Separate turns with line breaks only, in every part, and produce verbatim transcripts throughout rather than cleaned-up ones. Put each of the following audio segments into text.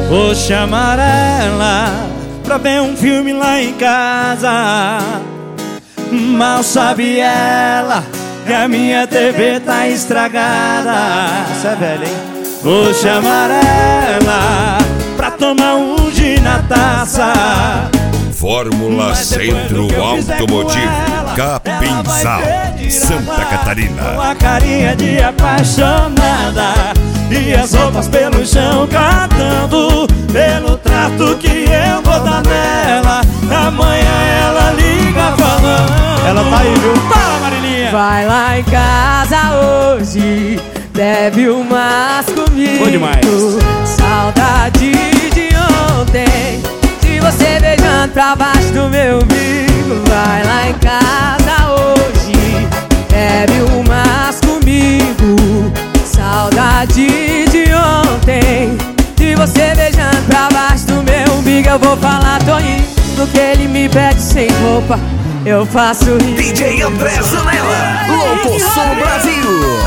Vou chamar ela pra ver um filme lá em casa. Mal sabe ela que a minha T V tá estragada.
Isso é velho, hein?
Vou chamar ela pra tomar um gin na taça.
Fórmula Centro Automotivo, Capinzal, Santa Catarina.
Com a carinha de apaixonada e as roupas pelo chão catando, pelo trato que eu vou dar nela. Amanhã ela liga falando.
Ela tá aí, viu?
Fala, Marilinha.
Vai lá em casa hoje, bebe umas comigo.
Bom demais.
Saudade de ontem, de você beijando pra baixo do meu umbigo. Vai lá em casa hoje, bebe umas comigo. Saudade de ontem, de você beijando pra baixo do meu umbigo. Eu vou falar, tô indo, que ele me pede sem roupa, eu faço rir.
D J André Zanella, Louco Som Brasil.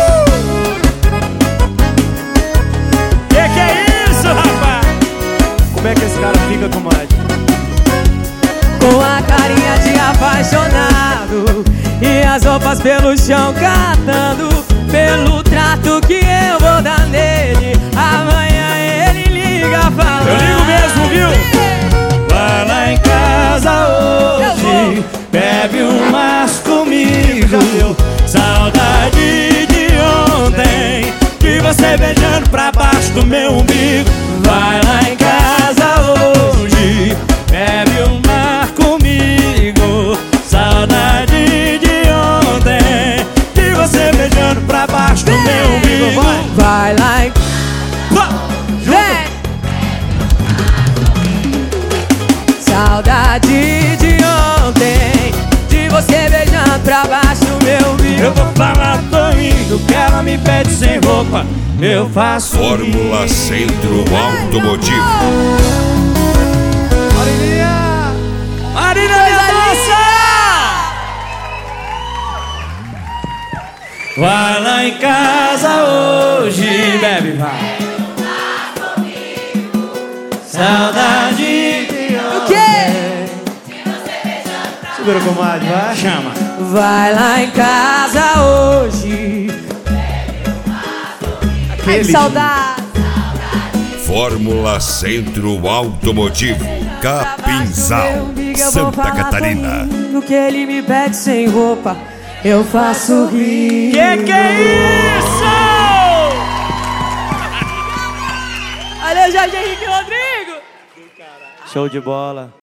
Que que é isso, rapaz?
Como é que esse cara fica, comadre?
Com a carinha de apaixonado e as roupas pelo chão catando, pelo trato que eu vou dar nele. Amanhã ele liga falando.
Eu ligo mesmo, viu? Vai lá em casa hoje, bebe umas comigo. Saudade de ontem, de você beijando pra baixo do meu umbigo. Vai lá em casa hoje, bebe uma comigo. Saudade de ontem, de você beijando pra baixo do meu umbigo. Vai,
Vai lá em... Vem! Saudade de ontem, de você beijando pra baixo do meu umbigo.
eu vou falar, tô indo, que ela me pede sem roupa, eu faço
Fórmula
rir.
Centro Automotivo.
Marilinha! Marilinha, minha moça! Vai lá em casa hoje, bebe, vai. Saudade de
O quê?
Segura, comadre, vai.
chama.
Vai lá em casa hoje. Ai, que saudade.
Fórmula Centro Automotivo, Capinzal, Santa Catarina.
No que ele me pede sem roupa, eu faço rir.
Que que é isso?
Valeu, Jorge Henrique Rodrigo.
Show de bola.